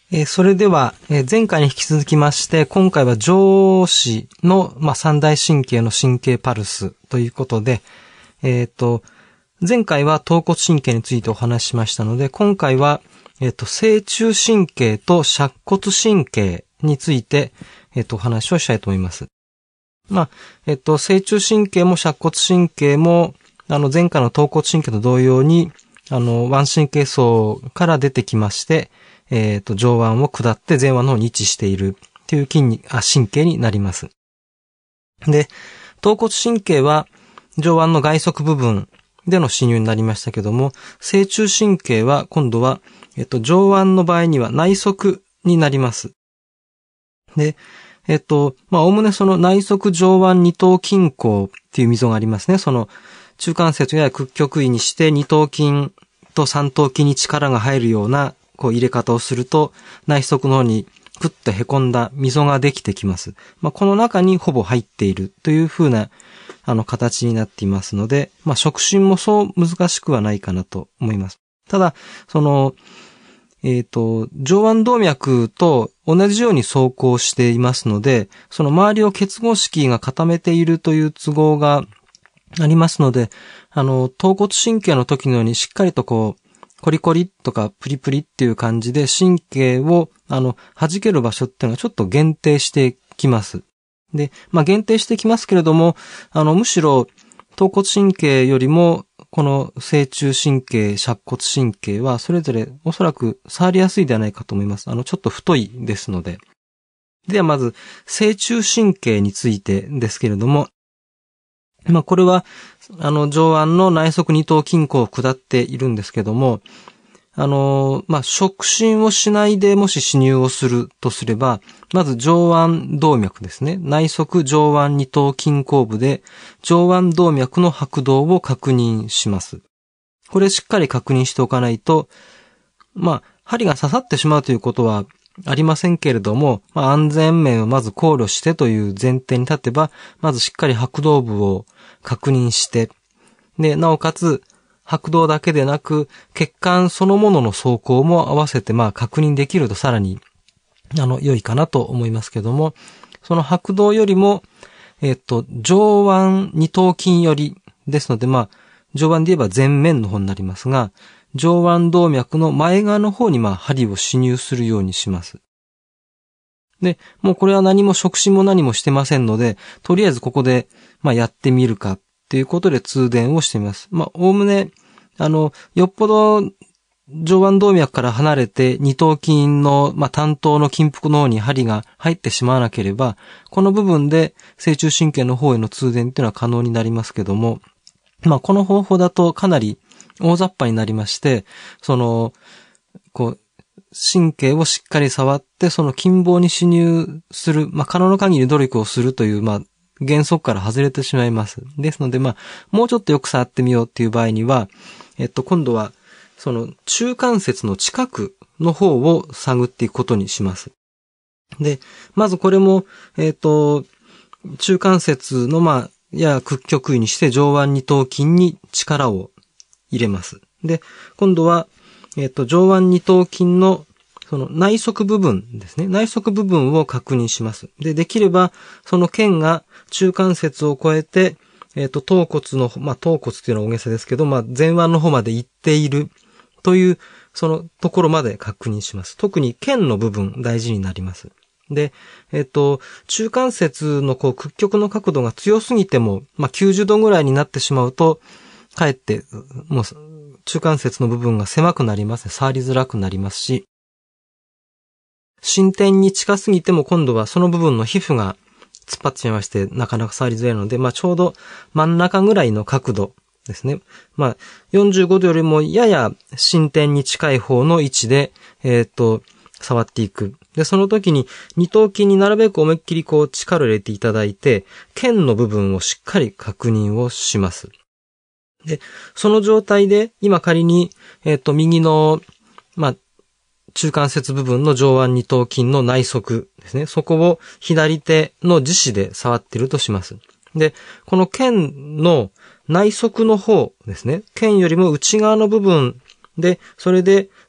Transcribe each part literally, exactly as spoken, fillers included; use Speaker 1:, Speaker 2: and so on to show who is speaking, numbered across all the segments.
Speaker 1: えー、それでは、えー、前回に引き続きまして、今回は上肢の、まあ、三大神経の神経パルスということで、えっと、前回は頭骨神経についてお話ししましたので、今回は、えっと、正中神経と尺骨神経について、えっと、お話をしたいと思います。まあ、えっと、正中神経も尺骨神経も、あの、前回の頭骨神経と同様に、あの、腕神経層から出てきまして、えっと、上腕を下って前腕の方に位置しているという筋に、あ、神経になります。で、頭骨神経は上腕の外側部分での侵入になりましたけども、正中神経は今度は、えっと、上腕の場合には内側になります。で、えっと、まあ、おおむねその内側上腕二頭筋孔っていう溝がありますね。その中関節や屈曲位にして二頭筋と三頭筋に力が入るようなこう入れ方をすると内側の方にクッと凹んだ溝ができてきます。まあ、この中にほぼ入っているという風なあの形になっていますので、まあ、触診もそう難しくはないかなと思います。ただ、その、えっと、上腕動脈と同じように走行していますので、その周りを結合式が固めているという都合がありますので、あの、頭骨神経の時のようにしっかりとこう、コリコリとかプリプリっていう感じで神経を、あの、弾ける場所っていうのはちょっと限定してきます。で、まあ、限定してきますけれども、あの、むしろ、頭骨神経よりも、この正中神経、尺骨神経は、それぞれおそらく触りやすいではないかと思います。あの、ちょっと太いですので。ではまず、正中神経についてですけれども、まあ、これは、あの、上腕の内側二頭筋孔を下っているんですけども、あの、まあ、触診をしないでもし侵入をするとすれば、まず上腕動脈ですね。内側上腕二頭筋孔部で上腕動脈の拍動を確認します。これしっかり確認しておかないと、まあ、針が刺さってしまうということはありませんけれども、まあ、安全面をまず考慮してという前提に立てば、まずしっかり拍動部を確認して、で、なおかつ、拍動だけでなく、血管そのものの走行も合わせて、まあ、確認できるとさらに、あの、良いかなと思いますけども、その拍動よりも、えっと、上腕二頭筋よりですので、まあ、上腕で言えば前面の方になりますが、上腕動脈の前側の方に、まあ、針を侵入するようにします。で、もうこれは何も触診も何もしてませんので、とりあえずここで、まあ、やってみるか、ということで通電をしてみます。まあ、おおむね、あの、よっぽど上腕動脈から離れて二頭筋の、まあ、担当の筋腹の方に針が入ってしまわなければ、この部分で正中神経の方への通電っていうのは可能になりますけども、まあ、この方法だとかなり大雑把になりまして、その、こう、神経をしっかり触って、その筋棒に侵入する、まあ、可能な限り努力をするという、まあ、原則から外れてしまいます。ですので、まあ、もうちょっとよく触ってみようっていう場合には、えっと、今度は、その中関節の近くの方を探っていくことにします。で、まずこれも、えっと、中関節の、まあ、や屈曲位にして上腕二頭筋に力を入れます。で、今度は、えっと、上腕二頭筋のその内側部分ですね。内側部分を確認します。で、できれば、その腱が中関節を越えて、えっと、頭骨の、まあ、頭骨っていうのは大げさですけど、まあ、前腕の方まで行っているという、そのところまで確認します。特に腱の部分大事になります。で、えっと、中関節のこう屈曲の角度が強すぎても、まあ、きゅうじゅうどぐらいになってしまうと、かえって、もう、中関節の部分が狭くなりますね。触りづらくなりますし、伸展に近すぎても今度はその部分の皮膚が突っ張ってしまいまして、なかなか触りづらいので、まあちょうど真ん中ぐらいの角度ですね。まあよんじゅうごどよりもやや伸展に近い方の位置で、えっと、触っていく。で、その時に二頭筋になるべく思いっきりこう力を入れていただいて、腱の部分をしっかり確認をします。で、その状態で、今仮に、えっと、右の、まあ、中関節部分の上腕二頭筋の内側ですね。そこを左手の自指で触っているとします。で、この腱の内側の方ですね。腱よりも内側の部分で、それで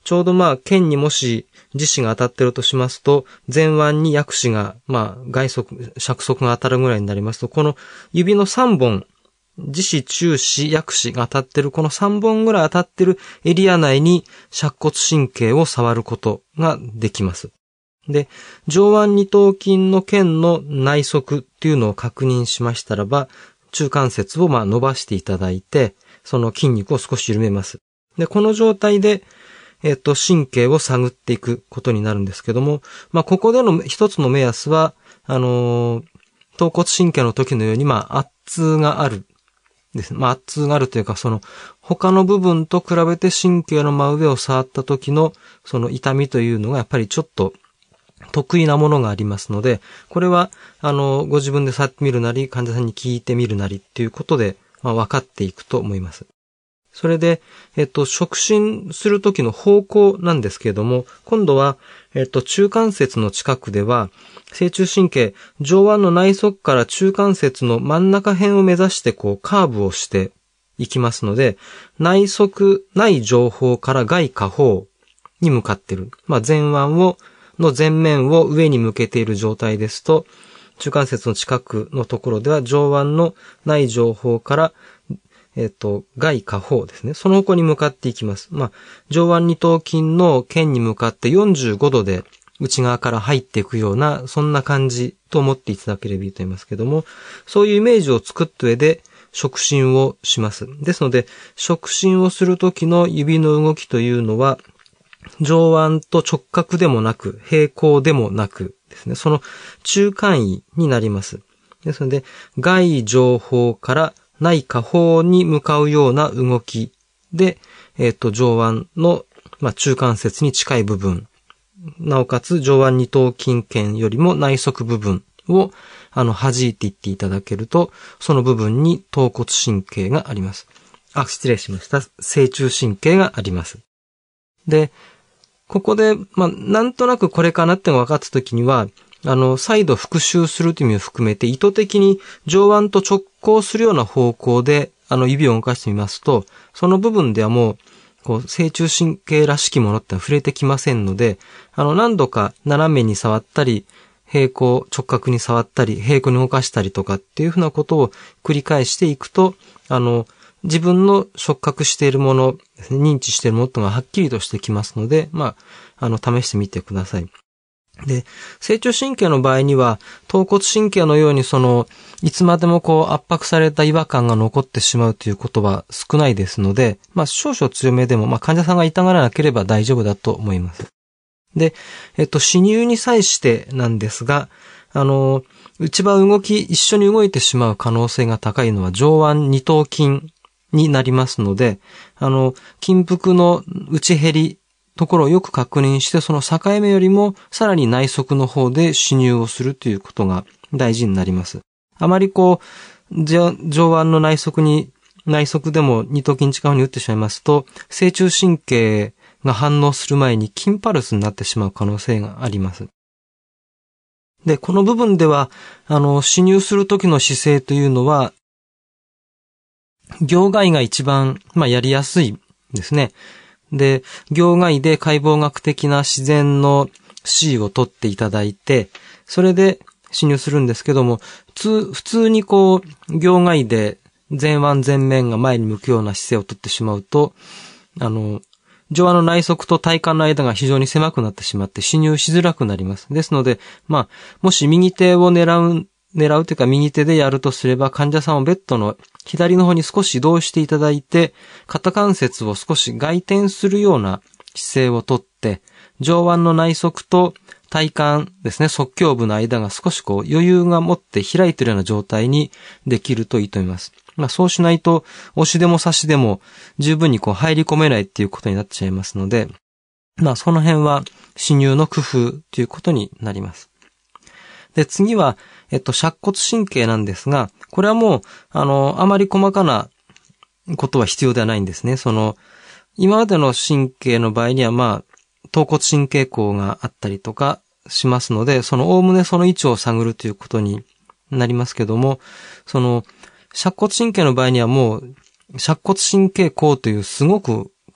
Speaker 1: ちょうどまあ、剣にもし、磁石が当たってるとしますと、前腕に薬指が、まあ、外側、尺側が当たるぐらいになりますと、この指のさんぼん、磁石、中指、薬指が当たってる、このさんぼんぐらい当たってるエリア内に尺骨神経を触ることができます。で、上腕二頭筋の腱の内側っていうのを確認しましたらば、中関節をまあ伸ばしていただいて、その筋肉を少し緩めます。で、この状態で、えっと、神経を探っていくことになるんですけども、まあ、ここでの一つの目安は、あのー、頭骨神経の時のように、まあ、圧痛がある。ですね。まあ、圧痛があるというか、その、他の部分と比べて神経の真上を触った時の、その痛みというのが、やっぱりちょっと、得意なものがありますので、これは、あの、ご自分で触ってみるなり、患者さんに聞いてみるなりっていうことで、まあ、分かっていくと思います。それで、えっと、触診するときの方向なんですけれども、今度は、えっと、中関節の近くでは、正中神経、上腕の内側から中関節の真ん中辺を目指して、こう、カーブをしていきますので、内側、内上方から外下方に向かっている。まあ、前腕を、の前面を上に向けている状態ですと、中関節の近くのところでは、上腕の内上方から、えっと、外下方ですね。その方向に向かっていきます。まあ、上腕二頭筋の腱に向かってよんじゅうごどで内側から入っていくような、そんな感じと思っていただければいいと思いますけども、そういうイメージを作った上で触診をします。ですので、触診をするときの指の動きというのは、上腕と直角でもなく、平行でもなくですね、その中間位になります。ですので、外上方から内下方に向かうような動きで、えっと、上腕の、まあ、中関節に近い部分、なおかつ上腕二頭筋腱よりも内側部分を、あの、弾いていっていただけると、その部分に頭骨神経があります。あ、失礼しました。正中神経があります。で、ここで、まあ、なんとなくこれかなってのが分かったときには、あの、再度復習するという意味を含めて、意図的に上腕と直行するような方向で、あの、指を動かしてみますと、その部分ではもう、こう、正中神経らしきものって触れてきませんので、あの、何度か斜めに触ったり、平行、直角に触ったり、平行に動かしたりとかっていうふうなことを繰り返していくと、あの、自分の触覚しているものですね、認知しているものとがはっきりとしてきますので、まあ、あの、試してみてください。で、正中神経の場合には、頭骨神経のようにその、いつまでもこう圧迫された違和感が残ってしまうということは少ないですので、まあ少々強めでも、まあ患者さんが痛がらなければ大丈夫だと思います。で、えっと、侵入に際してなんですが、あの、一番動き、一緒に動いてしまう可能性が高いのは上腕二頭筋になりますので、あの、筋腹の内減り、ところをよく確認して、その境目よりもさらに内側の方で侵入をするということが大事になります。あまりこう、上腕の内側に、内側でも二頭筋近くに打ってしまいますと、正中神経が反応する前に筋パルスになってしまう可能性があります。で、この部分では、あの、侵入するときの姿勢というのは、行外が一番、まあ、やりやすいですね。で、行外で解剖学的な自然の C を取っていただいて、それで侵入するんですけども、普通にこう、行外で前腕前面が前に向くような姿勢を取ってしまうと、あの、上腕の内側と体幹の間が非常に狭くなってしまって侵入しづらくなります。ですので、まあ、もし右手を狙う、狙うというか右手でやるとすれば、患者さんをベッドの左の方に少し移動していただいて、肩関節を少し外転するような姿勢をとって、上腕の内側と体幹ですね、側胸部の間が少しこう余裕が持って開いているような状態にできるといいと思います。まあそうしないと、押しでも差しでも十分にこう入り込めないっていうことになっちゃいますので、まあその辺は侵入の工夫ということになります。で、次は、えっと、尺骨神経なんですが、これはもう、あの、あまり細かなことは必要ではないんですね。その、今までの神経の場合には、まあ、頭骨神経孔があったりとかしますので、その、おおむねその位置を探るということになりますけども、その、尺骨神経の場合にはもう、尺骨神経孔というすごく、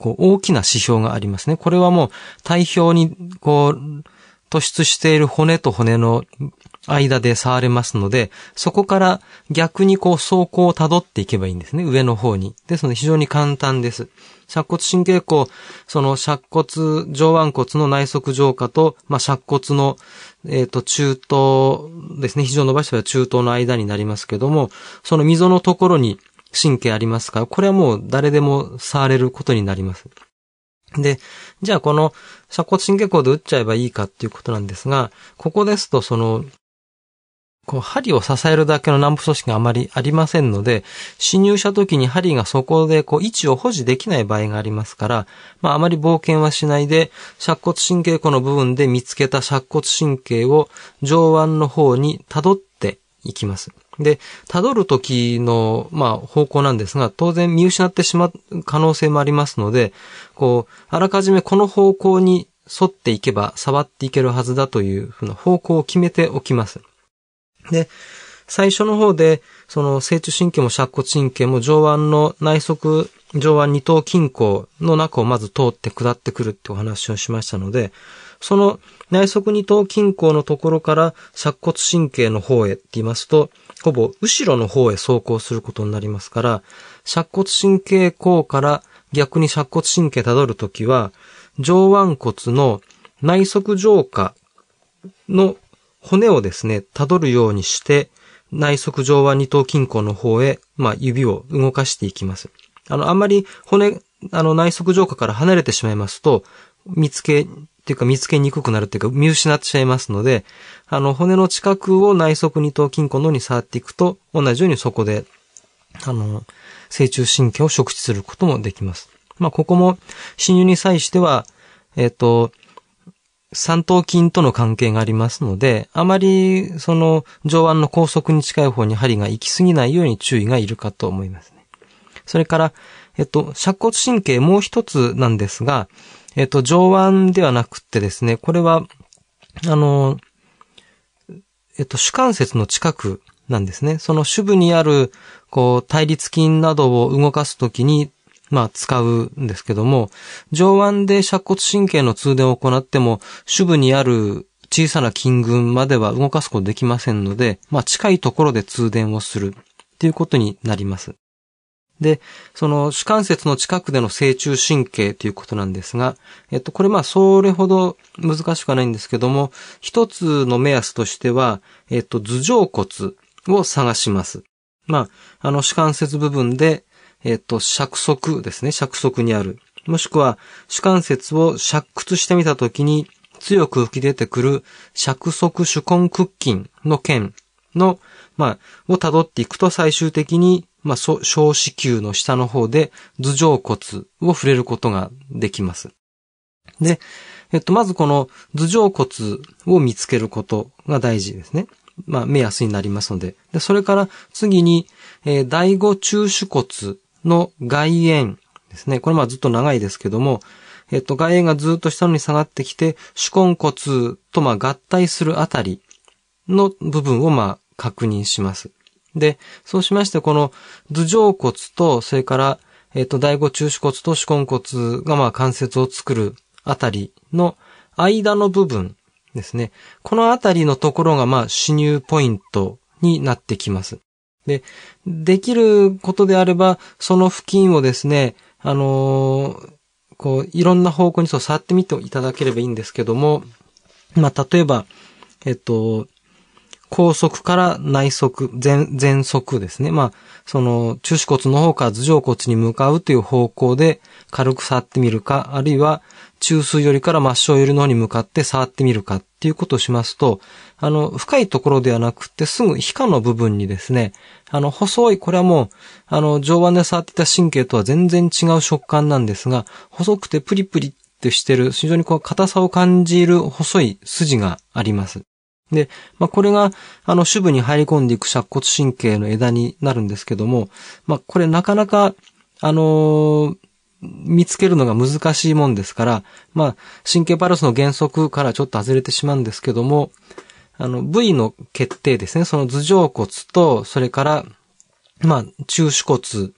Speaker 1: こう、大きな指標がありますね。これはもう、体表に、こう、突出している骨と骨の間で触れますので、そこから逆にこう、走行を辿っていけばいいんですね。上の方に。ですので、非常に簡単です。尺骨神経孔、その尺骨、上腕骨の内側上下と、まあ、尺骨の、えっと、中頭ですね。肘を伸ばしたら中頭の間になりますけども、その溝のところに神経ありますから、これはもう誰でも触れることになります。で、じゃあこの尺骨神経孔で打っちゃえばいいかっていうことなんですが、ここですとその、こう針を支えるだけの軟部組織があまりありませんので、侵入した時に針がそこでこう位置を保持できない場合がありますから、まああまり冒険はしないで、尺骨神経孔の部分で見つけた尺骨神経を上腕の方に辿っていきます。で、辿る時の、まあ方向なんですが、当然見失ってしまう可能性もありますので、こう、あらかじめこの方向に沿っていけば触っていけるはずだというふうな方向を決めておきます。で、最初の方で、その正中神経も尺骨神経も上腕の内側、上腕二頭筋孔の中をまず通って下ってくるってお話をしましたので、その内側二頭筋孔のところから尺骨神経の方へって言いますと、ほぼ後ろの方へ走行することになりますから、尺骨神経孔から逆に尺骨神経辿るときは、上腕骨の内側上下の骨をですね、辿るようにして、内側上腕二頭筋孔の方へ、まあ、指を動かしていきます。あの、あんまり骨、あの、内側上下から離れてしまいますと、見つけ、っていうか見つけにくくなるっていうか見失ってしまいますので、あの、骨の近くを内側二頭筋孔の方に触っていくと、同じようにそこで、あの、正中神経を触知することもできます。まあ、ここも、侵入に際しては、えっと、三頭筋との関係がありますので、あまりその上腕の高側に近い方に針が行き過ぎないように注意がいるかと思いますね。それから、えっと、尺骨神経もう一つなんですが、えっと、上腕ではなくってですね、これは、あの、えっと、主関節の近くなんですね。その主部にある、こう、対立筋などを動かすときに、まあ使うんですけども、上腕で尺骨神経の通電を行っても、主部にある小さな筋群までは動かすことできませんので、まあ近いところで通電をするっていうことになります。で、その主関節の近くでの正中神経ということなんですが、えっと、これまあそれほど難しくはないんですけども、一つの目安としては、えっと、頭上骨を探します。まあ、あの主関節部分で、えっと、尺側ですね。尺側にある。もしくは、主関節を尺屈してみたときに、強く吹き出てくる尺側手根屈筋の腱の、まあ、を辿っていくと最終的に、まあ、小子宮の下の方で頭上骨を触れることができます。で、えっと、まずこの頭上骨を見つけることが大事ですね。まあ、目安になりますので。で、それから次に、えー、第五中手骨の外縁ですね。これまあずっと長いですけども、えっと、外縁がずっと下に下がってきて、手根骨とまあ合体するあたりの部分をまあ確認します。で、そうしまして、この頭上骨と、それから、えっと、第五中手骨と手根骨がまあ関節を作るあたりの間の部分ですね。このあたりのところがまあ侵入ポイントになってきます。で、できることであれば、その付近をですね、あのー、こう、いろんな方向にそう触ってみていただければいいんですけども、まあ、例えば、えっと、高側から内側、前、前側ですね。まあ、その、中手骨の方から頭上骨に向かうという方向で軽く触ってみるか、あるいは、中枢よりから末梢よりの方に向かって触ってみるかっていうことをしますと、あの、深いところではなくて、すぐ皮下の部分にですね、あの、細い、これはもう、あの、上腕で触っていた神経とは全然違う食感なんですが、細くてプリプリってしてる、非常にこう、硬さを感じる細い筋があります。で、まあ、これが、あの、主部に入り込んでいく尺骨神経の枝になるんですけども、まあ、これなかなか、あのー、見つけるのが難しいもんですから、まあ、神経パルスの原則からちょっと外れてしまうんですけども、あの、部位の決定ですね。その頭上骨と、それから、まあ、中手骨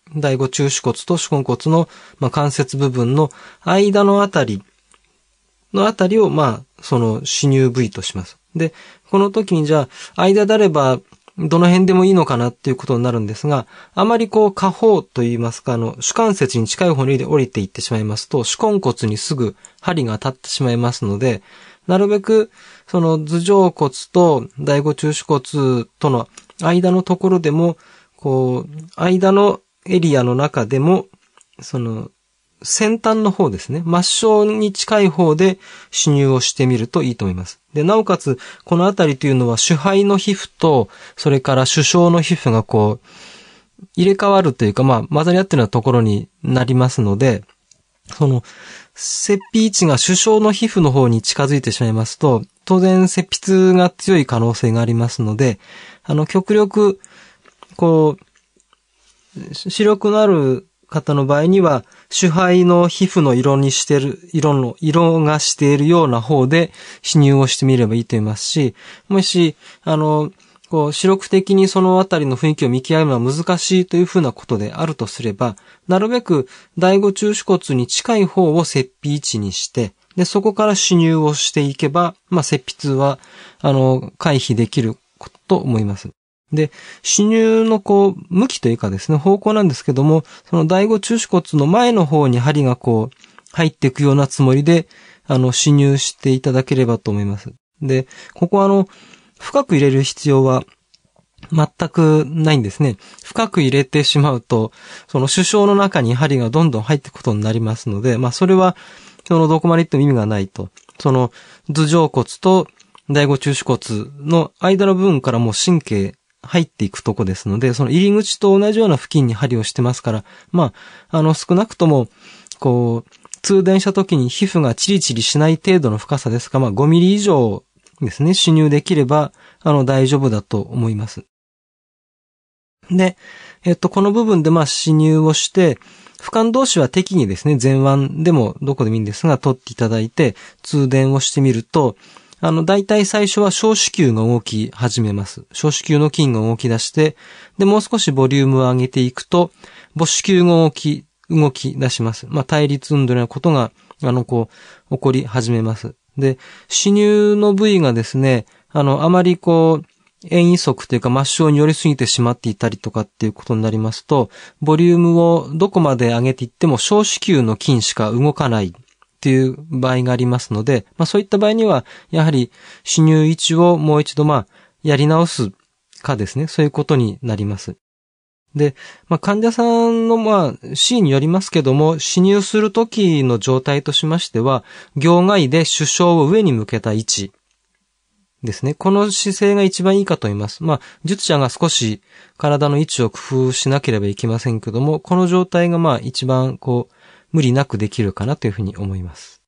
Speaker 1: 第五中手骨と手根骨の、まあ、関節部分の間のあたりのあたりを、まあ、その侵入部位とします。で、この時にじゃあ、間であれば、どの辺でもいいのかなっていうことになるんですが、あまりこう下方と言いますか、あの、主関節に近い方に降りていってしまいますと、手根骨にすぐ針が当たってしまいますので、なるべく、その頭上骨と第五中手骨との間のところでも、こう、間のエリアの中でも、その、先端の方ですね。末梢に近い方で刺入をしてみるといいと思います。で、なおかつ、このあたりというのは主肺の皮膚と、それから主小の皮膚がこう、入れ替わるというか、まあ、混ざり合ってるようなところになりますので、その、切皮位置が主小の皮膚の方に近づいてしまいますと、当然切筆が強い可能性がありますので、あの、極力、こう、視力のある方の場合には、主肺の皮膚の色にしてる、色の、色がしているような方で刺入をしてみればいいと思いますし、もし、あの、こう、視力的にそのあたりの雰囲気を見極めるのは難しいというふうなことであるとすれば、なるべく第五中手骨に近い方を切皮位置にして、で、そこから刺入をしていけば、まあ、切筆は、あの、回避できると思います。で、刺入のこう、向きというかですね、方向なんですけども、その第五中手骨の前の方に針がこう、入っていくようなつもりで、あの、刺入していただければと思います。で、ここはあの、深く入れる必要は全くないんですね。深く入れてしまうと、その主小の中に針がどんどん入っていくことになりますので、まあそれは、そのどこまで行っても意味がないと。その頭上骨と第五中手骨の間の部分からもう神経入っていくとこですので、その入り口と同じような付近に針をしてますから、まあ、あの少なくとも、こう、通電した時に皮膚がチリチリしない程度の深さですが、まあごミリ以上ですね、刺入できれば、あの大丈夫だと思います。で、えっと、この部分でまあ刺入をして、俯瞰同士は適宜ですね、前腕でもどこでもいいんですが、取っていただいて、通電をしてみると、あの、大体最初は小子宮が動き始めます。小子宮の筋が動き出して、で、もう少しボリュームを上げていくと、母子宮が動き、動き出します。まあ、対立運動のようなことが、あの、こう、起こり始めます。で、刺入の部位がですね、あの、あまりこう、遠位側というか末梢に寄りすぎてしまっていたりとかっていうことになりますと、ボリュームをどこまで上げていっても小子宮の筋しか動かないっていう場合がありますので、まあそういった場合には、やはり刺入位置をもう一度まあやり直すかですね、そういうことになります。で、まあ患者さんのまあ C によりますけども、刺入するときの状態としましては、仰外で主小を上に向けた位置ですね。この姿勢が一番いいかと思います。まあ、術者が少し体の位置を工夫しなければいけませんけども、この状態がまあ一番こう、無理なくできるかなというふうに思います。